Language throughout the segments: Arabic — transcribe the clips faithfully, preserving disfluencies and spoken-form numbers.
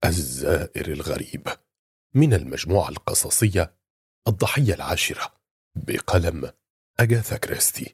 الزائر الغريب، من المجموعة القصصية الضحية العاشرة، بقلم أغاثا كريستي.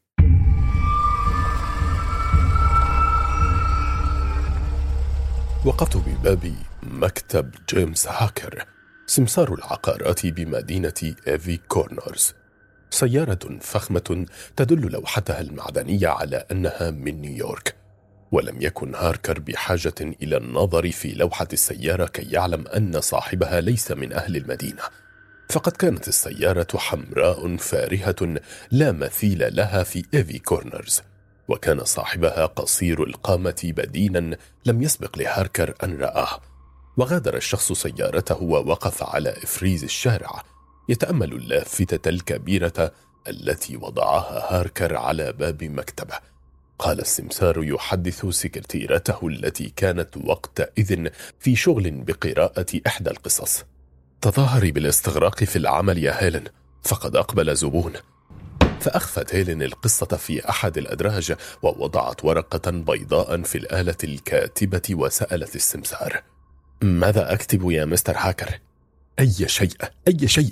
وقفت بباب مكتب جيمس هاكر، سمسار العقارات بمدينة إيفي كورنرز. سيارة فخمة تدل لوحتها المعدنية على أنها من نيويورك، ولم يكن هاركر بحاجة إلى النظر في لوحة السيارة كي يعلم أن صاحبها ليس من أهل المدينة، فقد كانت السيارة حمراء فارهة لا مثيل لها في إيفي كورنرز، وكان صاحبها قصير القامة بدينا لم يسبق لهاركر أن رآه. وغادر الشخص سيارته ووقف على إفريز الشارع يتأمل اللافتة الكبيرة التي وضعها هاركر على باب مكتبه. قال السمسار يحدث سكرتيرته التي كانت وقتئذ في شغل بقراءة إحدى القصص: تظاهري بالاستغراق في العمل يا هيلين، فقد أقبل زبون. فأخفت هيلين القصة في أحد الأدراج ووضعت ورقة بيضاء في الآلة الكاتبة وسألت السمسار: ماذا أكتب يا مستر هاكر؟ أي شيء، أي شيء.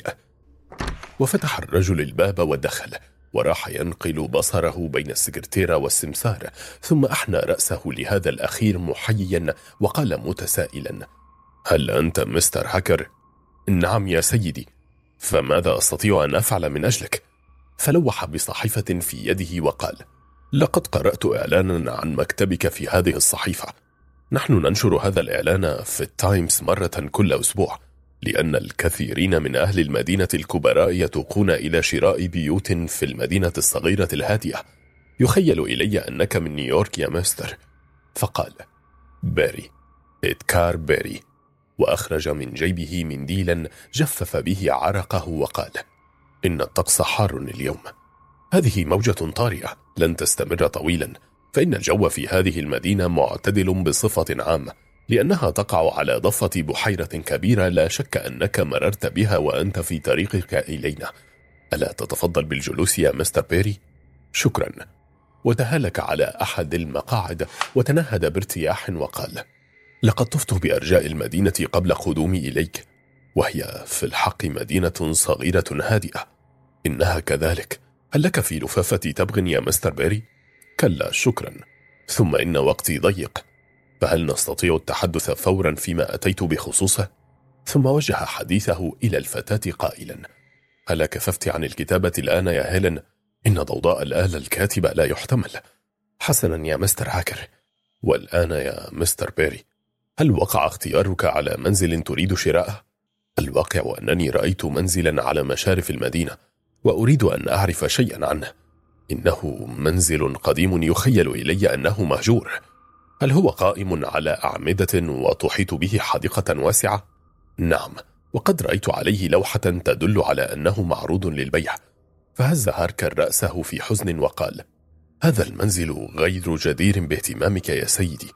وفتح الرجل الباب ودخل، وراح ينقل بصره بين السكرتيرة والسمسار، ثم أحنى رأسه لهذا الأخير محييا وقال متسائلا: هل أنت مستر هاكر؟ نعم يا سيدي. فماذا أستطيع أن أفعل من أجلك؟ فلوح بصحيفة في يده وقال: لقد قرأت إعلانا عن مكتبك في هذه الصحيفة. نحن ننشر هذا الإعلان في التايمز مرة كل أسبوع، لأن الكثيرين من أهل المدينة الكبراء يتوقون إلى شراء بيوت في المدينة الصغيرة الهادئة. يخيل إلي أنك من نيويورك يا مستر. فقال: باري، إدكار باري. وأخرج من جيبه منديلا جفف به عرقه وقال: إن الطقس حار اليوم. هذه موجة طارئة لن تستمر طويلا، فإن الجو في هذه المدينة معتدل بصفة عامة، لأنها تقع على ضفة بحيرة كبيرة لا شك أنك مررت بها وأنت في طريقك إلينا. ألا تتفضل بالجلوس يا مستر بيري؟ شكرا. وتهالك على أحد المقاعد وتنهد بارتياح وقال: لقد طفت بأرجاء المدينة قبل قدومي إليك، وهي في الحق مدينة صغيرة هادئة. إنها كذلك. هل لك في لفافتي تبغ يا مستر بيري؟ كلا شكرا. ثم إن وقتي ضيق، فهل نستطيع التحدث فورا فيما أتيت بخصوصه؟ ثم وجه حديثه إلى الفتاة قائلا: هل كففت عن الكتابة الآن يا هيلين؟ إن ضوضاء الآلة الكاتبة لا يحتمل. حسنا يا مستر هاكر. والآن يا مستر بيري، هل وقع اختيارك على منزل تريد شراءه؟ الواقع أنني رأيت منزلا على مشارف المدينة، وأريد أن أعرف شيئا عنه. إنه منزل قديم يخيل إلي أنه مهجور. هل هو قائم على أعمدة وتحيط به حديقة واسعة؟ نعم، وقد رأيت عليه لوحة تدل على أنه معروض للبيع. فهز هاركر رأسه في حزن وقال: هذا المنزل غير جدير باهتمامك يا سيدي.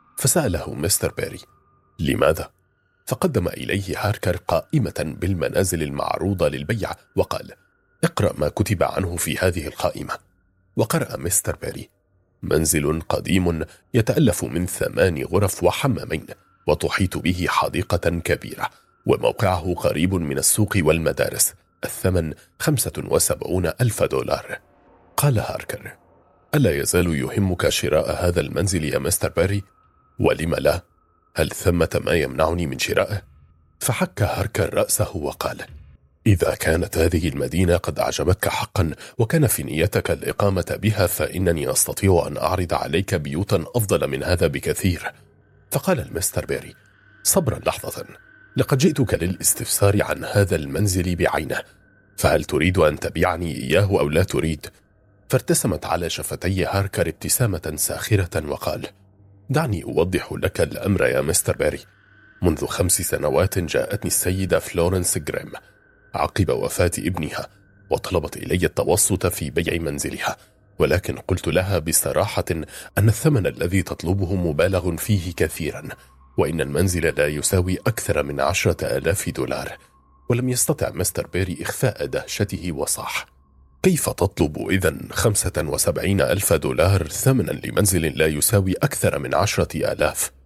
فسأله مستر بيري: لماذا؟ فقدم إليه هاركر قائمة بالمنازل المعروضة للبيع وقال: اقرأ ما كتب عنه في هذه القائمة. وقرأ مستر بيري: منزل قديم يتألف من ثمان غرف وحمامين، وتحيط به حديقة كبيرة، وموقعه قريب من السوق والمدارس. الثمن خمسة وسبعون ألف دولار. قال هاركر: ألا يزال يهمك شراء هذا المنزل يا مستر بيري؟ ولم لا؟ هل ثمة ما يمنعني من شرائه؟ فحك هاركر رأسه وقال: إذا كانت هذه المدينة قد أعجبتك حقا وكان في نيتك الإقامة بها، فإنني أستطيع أن أعرض عليك بيوتا أفضل من هذا بكثير. فقال المستر بيري: صبرا لحظة، لقد جئتك للاستفسار عن هذا المنزل بعينه، فهل تريد أن تبيعني إياه أو لا تريد؟ فارتسمت على شفتي هاركر ابتسامة ساخرة وقال: دعني أوضح لك الأمر يا مستر بيري. منذ خمس سنوات جاءتني السيدة فلورنس جريم عقب وفاة ابنها، وطلبت إلي التوسط في بيع منزلها، ولكن قلت لها بصراحة أن الثمن الذي تطلبه مبالغ فيه كثيرا، وإن المنزل لا يساوي أكثر من عشرة آلاف دولار. ولم يستطع مستر بيري إخفاء دهشته وصاح: كيف تطلب إذن خمسة وسبعين ألف دولار ثمنا لمنزل لا يساوي أكثر من عشرة آلاف؟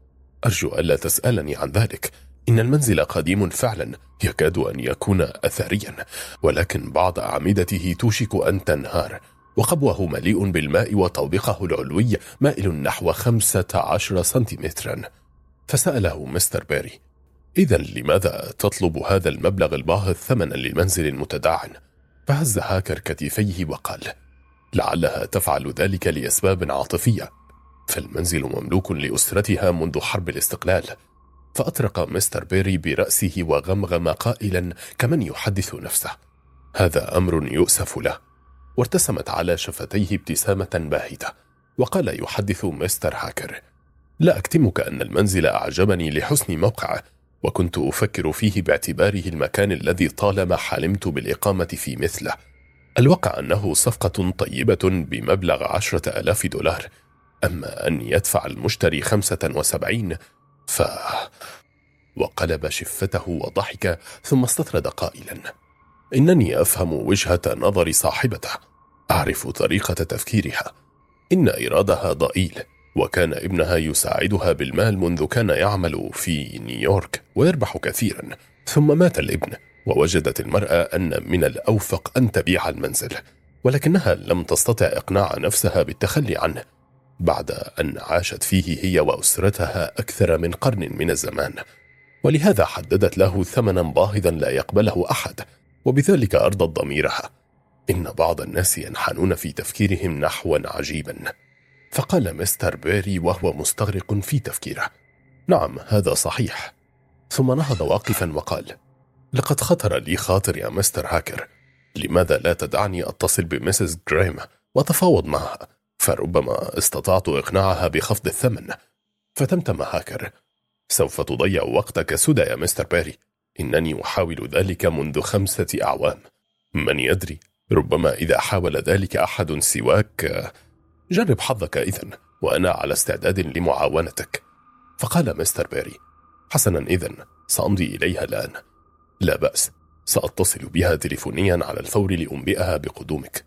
أرجو ألا تسألني عن ذلك. إن المنزل قديم فعلا، يكاد أن يكون أثريا، ولكن بعض أعمدته توشك أن تنهار، وقبوه مليء بالماء، وطابقه العلوي مائل نحو خمسة عشر سنتيمترا. فسأله مستر بيري: إذن لماذا تطلب هذا المبلغ الباهظ ثمنا للمنزل المتداعن؟ فهز هاكر كتفيه وقال: لعلها تفعل ذلك لأسباب عاطفية، فالمنزل مملوك لأسرتها منذ حرب الاستقلال. فأطرق مستر بيري برأسه وغمغم قائلا كمن يحدث نفسه: هذا أمر يؤسف له. وارتسمت على شفتيه ابتسامة باهتة، وقال يحدث مستر هاكر: لا أكتمك أن المنزل أعجبني لحسن موقعه، وكنت أفكر فيه باعتباره المكان الذي طالما حلمت بالإقامة في مثله. الواقع أنه صفقة طيبة بمبلغ عشرة ألاف دولار، أما أن يدفع المشتري خمسة وسبعين ف... وقلب شفته وضحك، ثم استطرد قائلا: إنني أفهم وجهة نظر صاحبته، أعرف طريقة تفكيرها. إن إرادها ضئيل، وكان ابنها يساعدها بالمال منذ كان يعمل في نيويورك ويربح كثيرا، ثم مات الابن، ووجدت المرأة أن من الأوفق أن تبيع المنزل، ولكنها لم تستطع إقناع نفسها بالتخلي عنه بعد أن عاشت فيه هي وأسرتها أكثر من قرن من الزمان، ولهذا حددت له ثمنا باهظا لا يقبله أحد، وبذلك أرضت ضميرها. إن بعض الناس ينحنون في تفكيرهم نحوا عجيبا. فقال مستر بيري وهو مستغرق في تفكيره: نعم، هذا صحيح. ثم نهض واقفا وقال: لقد خطر لي خاطر يا مستر هاكر، لماذا لا تدعني أتصل بميسيس جريم وتفاوض معها، فربما استطعت إقناعها بخفض الثمن. فتمتم هاكر: سوف تضيع وقتك سدى يا مستر بيري، إنني أحاول ذلك منذ خمسة أعوام، من يدري، ربما إذا حاول ذلك أحد سواك. جرب حظك إذن، وأنا على استعداد لمعاونتك. فقال مستر بيري: حسنا، إذن سأمضي إليها الآن. لا بأس، سأتصل بها تليفونيا على الفور لأنبئها بقدومك.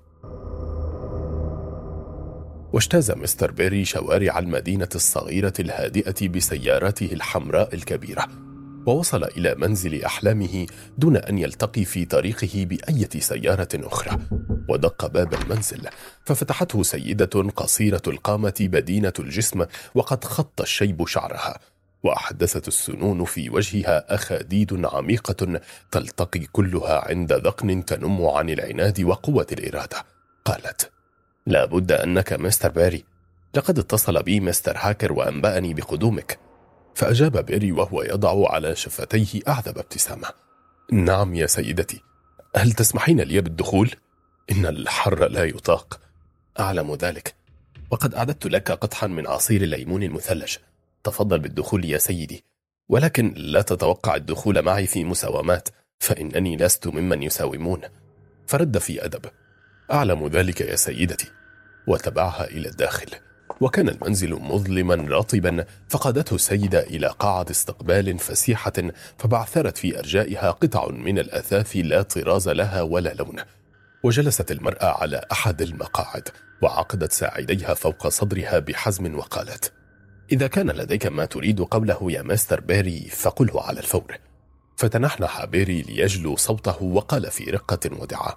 واجتاز مستر بيري شوارع المدينة الصغيرة الهادئة بسيارته الحمراء الكبيرة، ووصل إلى منزل أحلامه دون أن يلتقي في طريقه بأية سيارة أخرى. ودق باب المنزل، ففتحته سيدة قصيرة القامة بدينة الجسم، وقد خط الشيب شعرها، وأحدثت السنون في وجهها أخاديد عميقة تلتقي كلها عند ذقن تنم عن العناد وقوة الإرادة. قالت: لا بد أنك مستر بيري، لقد اتصل بي مستر هاكر وأنبأني بقدومك. فأجاب بيري وهو يضع على شفتيه أعذب ابتسامة: نعم يا سيدتي، هل تسمحين لي بالدخول؟ إن الحر لا يطاق. أعلم ذلك، وقد أعددت لك قطحا من عصير الليمون المثلج، تفضل بالدخول يا سيدي، ولكن لا تتوقع الدخول معي في مساومات، فإنني لست ممن يساومون. فرد في أدب: أعلم ذلك يا سيدتي. وتبعها إلى الداخل، وكان المنزل مظلما رطبا. فقادته السيدة إلى قاعة استقبال فسيحة، فبعثرت في أرجائها قطع من الأثاث لا طراز لها ولا لون. وجلست المرأة على أحد المقاعد، وعقدت ساعديها فوق صدرها بحزم، وقالت: إذا كان لديك ما تريد قوله يا مستر بيري فقله على الفور. فتنحنح بيري ليجلو صوته، وقال في رقة ودعة: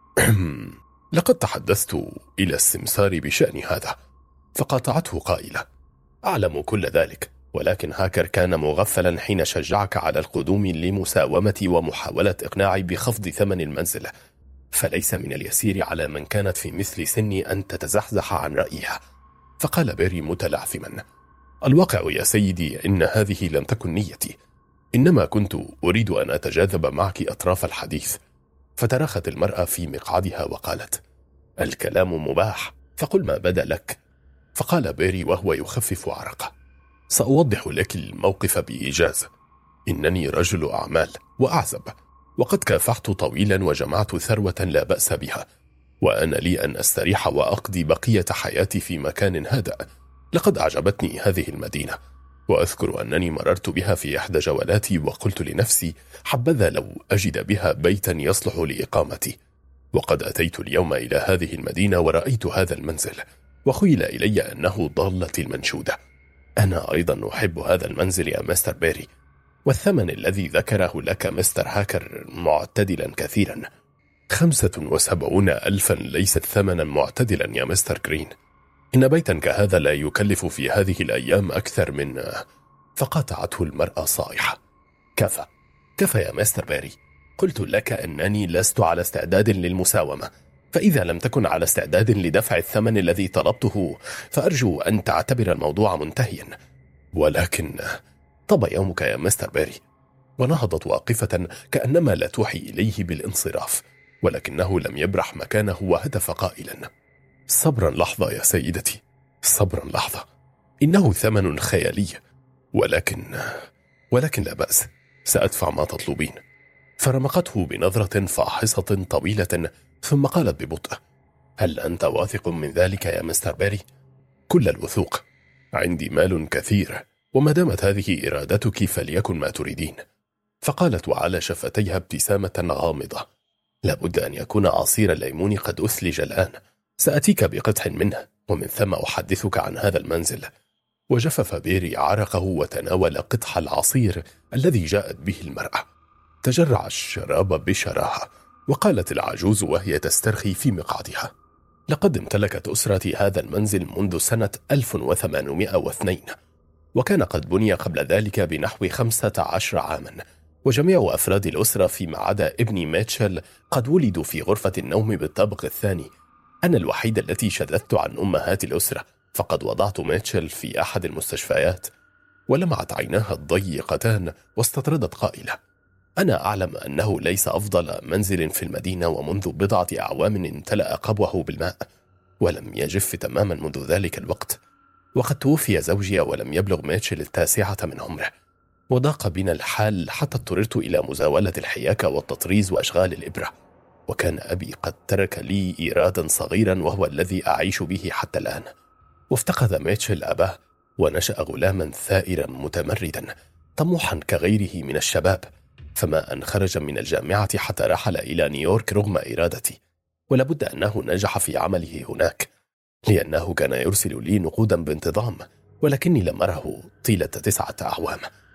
لقد تحدثت إلى السمسار بشأن هذا. فقاطعته قائلة: أعلم كل ذلك، ولكن هاكر كان مغفلا حين شجعك على القدوم لمساومتي ومحاولة إقناعي بخفض ثمن المنزل، فليس من اليسير على من كانت في مثل سني أن تتزحزح عن رأيها. فقال بيري متلعثما: الواقع يا سيدي إن هذه لم تكن نيتي، إنما كنت أريد أن أتجاذب معك أطراف الحديث. فترخت المرأة في مقعدها وقالت: الكلام مباح، فقل ما بدا لك. فقال بيري وهو يخفف عرقه: سأوضح لك الموقف بإيجاز. إنني رجل أعمال وأعزب، وقد كافحت طويلا وجمعت ثروة لا بأس بها، وأنا لي أن أستريح وأقضي بقية حياتي في مكان هادئ. لقد أعجبتني هذه المدينة، وأذكر أنني مررت بها في إحدى جولاتي وقلت لنفسي: حبذا لو أجد بها بيتا يصلح لإقامتي. وقد أتيت اليوم إلى هذه المدينة ورأيت هذا المنزل، وخيل إلي أنه ضالتي المنشودة. أنا أيضا أحب هذا المنزل يا مستر بيري، والثمن الذي ذكره لك مستر هاكر معتدلا كثيرا. خمسة وسبعون ألفا ليست ثمنا معتدلا يا مستر جرين. إن بيتا كهذا لا يكلف في هذه الأيام أكثر من... فقاطعته المرأة صائحة. كفى كفى يا مستر بيري، قلت لك أنني لست على استعداد للمساومة، فإذا لم تكن على استعداد لدفع الثمن الذي طلبته فأرجو أن تعتبر الموضوع منتهيا. ولكن طب يومك يا مستر بيري. ونهضت واقفة كأنما لا توحي إليه بالانصراف، ولكنه لم يبرح مكانه وهتف قائلا: صبرا لحظة يا سيدتي، صبرا لحظة، إنه ثمن خيالي، ولكن ولكن لا بأس، سأدفع ما تطلبين. فرمقته بنظرة فاحصة طويلة ثم قالت ببطء: هل أنت واثق من ذلك يا مستر بيري؟ كل الوثوق، عندي مال كثير، وما دامت هذه إرادتك فليكن ما تريدين. فقالت وعلى شفتيها ابتسامة غامضة: لابد أن يكون عصير الليمون قد أثلج الآن، سأتيك بقطع منه ومن ثم أحدثك عن هذا المنزل. وجفف بيري عرقه وتناول قطح العصير الذي جاءت به المرأة. تجرع الشراب بشراهة، وقالت العجوز وهي تسترخي في مقعدها: لقد امتلكت أسرتي هذا المنزل منذ سنة ألف وثمانمائة واثنين، وكان قد بني قبل ذلك بنحو خمسة عشر عاما، وجميع أفراد الأسرة فيما عدا ابني ميتشل قد ولدوا في غرفة النوم بالطابق الثاني. أنا الوحيدة التي شذذت عن أمهات الأسرة، فقد وضعت ميتشل في أحد المستشفيات. ولمعت عيناها الضيقتان واستطردت قائلة: أنا أعلم أنه ليس أفضل منزل في المدينة، ومنذ بضعة أعوام امتلأ قبوه بالماء ولم يجف تماما منذ ذلك الوقت، وقد توفي زوجي ولم يبلغ ميتشل التاسعة من عمره، وضاق بنا الحال حتى اضطررت إلى مزاولة الحياكة والتطريز وأشغال الإبرة، وكان أبي قد ترك لي إيرادا صغيرا وهو الذي أعيش به حتى الآن. وافتقد ميتشل أباه، ونشأ غلاما ثائرا متمردا طموحا كغيره من الشباب، فما أن خرج من الجامعة حتى رحل إلى نيويورك رغم إرادتي، ولابد أنه نجح في عمله هناك، لأنه كان يرسل لي نقودا بانتظام، ولكني لم أره طيلة تسعة أعوام.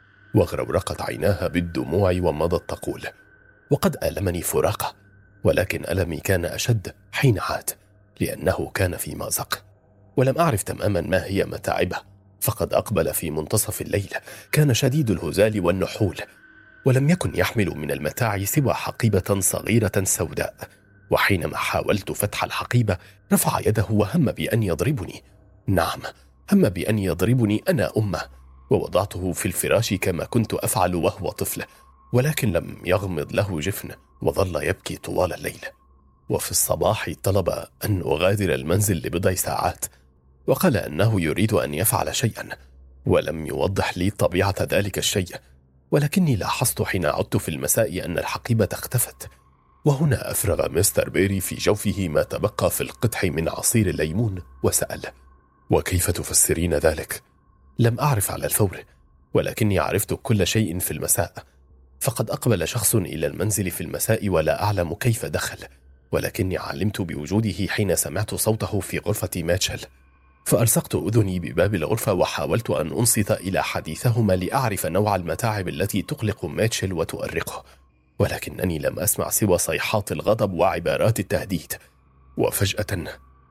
وغرورقت عيناها بالدموع ومضت تقول: وقد ألمني فراقه، ولكن ألمي كان أشد حين عاد، لأنه كان في مأزق، ولم أعرف تماما ما هي متاعبه، فقد أقبل في منتصف الليل، كان شديد الهزال والنحول، ولم يكن يحمل من المتاع سوى حقيبة صغيرة سوداء، وحينما حاولت فتح الحقيبة رفع يده وهم بأن يضربني. نعم، هم بأن يضربني أنا أمه، ووضعته في الفراش كما كنت أفعل وهو طفل، ولكن لم يغمض له جفن، وظل يبكي طوال الليل. وفي الصباح طلب أن أغادر المنزل لبضع ساعات، وقال أنه يريد أن يفعل شيئا، ولم يوضح لي طبيعة ذلك الشيء، ولكني لاحظت حين عدت في المساء أن الحقيبة اختفت. وهنا أفرغ مستر بيري في جوفه ما تبقى في القدح من عصير الليمون وسأل: وكيف تفسرين ذلك؟ لم أعرف على الفور، ولكني عرفت كل شيء في المساء، فقد أقبل شخص إلى المنزل في المساء ولا أعلم كيف دخل، ولكني علمت بوجوده حين سمعت صوته في غرفة ميتشل، فألصقت أذني بباب الغرفة وحاولت أن أنصت إلى حديثهما لأعرف نوع المتاعب التي تقلق ميتشل وتؤرقه، ولكنني لم أسمع سوى صيحات الغضب وعبارات التهديد. وفجأة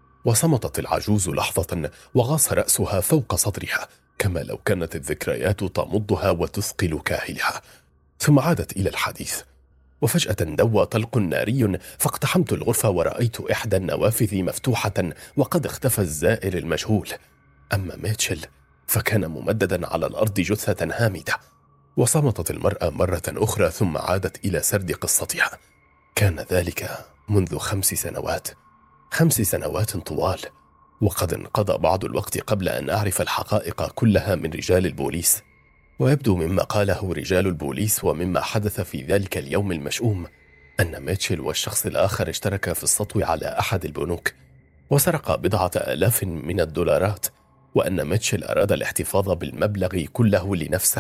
وصمتت العجوز لحظة، وغاص رأسها فوق صدرها كما لو كانت الذكريات تمضها وتثقل كاهلها، ثم عادت إلى الحديث. وفجأة دوى طلق ناري، فاقتحمت الغرفة ورأيت إحدى النوافذ مفتوحة وقد اختفى الزائر المجهول. أما ميتشل فكان ممددا على الأرض جثة هامدة. وصمتت المرأة مرة أخرى ثم عادت إلى سرد قصتها. كان ذلك منذ خمس سنوات خمس سنوات طوال، وقد انقضى بعض الوقت قبل أن أعرف الحقائق كلها من رجال البوليس. ويبدو مما قاله رجال البوليس ومما حدث في ذلك اليوم المشؤوم أن ميتشل والشخص الآخر اشتركا في السطو على أحد البنوك وسرق بضعة آلاف من الدولارات، وأن ميتشل أراد الاحتفاظ بالمبلغ كله لنفسه،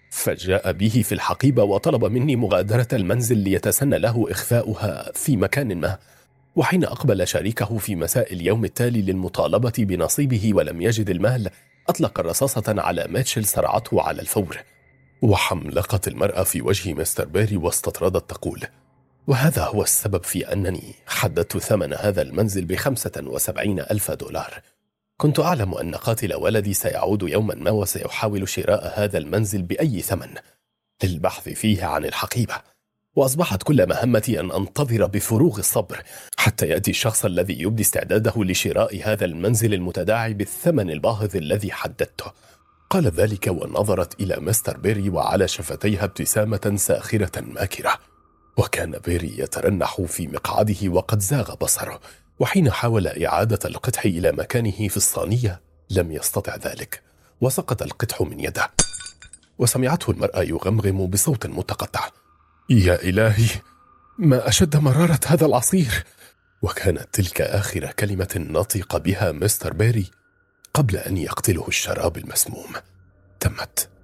فجاء به في الحقيبة وطلب مني مغادرة المنزل ليتسنى له إخفاؤها في مكان ما. وحين أقبل شريكه في مساء اليوم التالي للمطالبة بنصيبه ولم يجد المال، أطلق رصاصة على ميتشل صرعته على الفور، وحملقت المرأة في وجه مستر بيري واستطردت تقول: وهذا هو السبب في أنني حددت ثمن هذا المنزل بخمسة وسبعين ألف دولار. كنت أعلم أن قاتل ولدي سيعود يوما ما وسيحاول شراء هذا المنزل بأي ثمن للبحث فيه عن الحقيبة، وأصبحت كل مهمتي أن أنتظر بفروغ الصبر حتى يأتي الشخص الذي يبدي استعداده لشراء هذا المنزل المتداعي بالثمن الباهظ الذي حددته. قال ذلك ونظرت إلى مستر بيري وعلى شفتيها ابتسامة ساخرة ماكرة. وكان بيري يترنح في مقعده وقد زاغ بصره، وحين حاول إعادة القدح إلى مكانه في الصينية لم يستطع ذلك، وسقط القدح من يده، وسمعته المرأة يغمغم بصوت متقطع: يا إلهي، ما أشد مرارة هذا العصير. وكانت تلك آخر كلمة نطق بها مستر بيري قبل أن يقتله الشراب المسموم. تمت.